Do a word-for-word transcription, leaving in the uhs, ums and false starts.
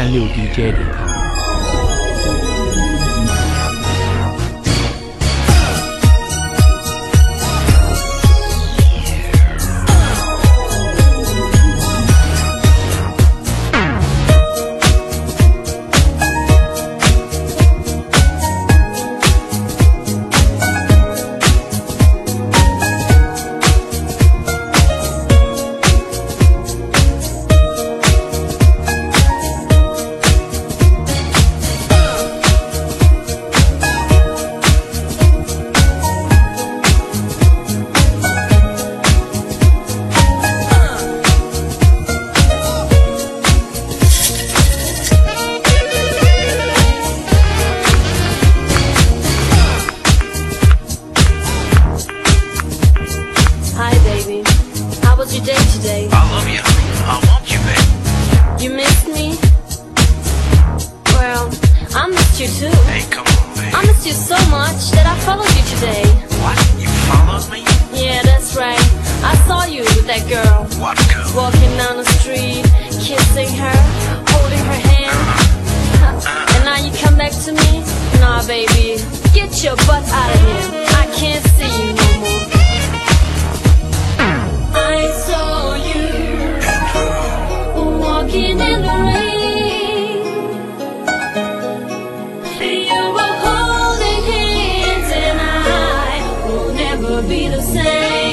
三六 D J 点 com。 was your day today? I love you. I want you, babe. You missed me? Well, I missed you too. Hey, come on, babe. I missed you so much that I followed you today. What? You followed me? Yeah, that's right. I saw you with that girl. What girl? Walking down the street, kissing her, holding her hand. And now you come back to me? Nah, baby, get your butt out of here. I can't see you no more. I saw you walking in the rain. You were holding hands, and I will never be the same.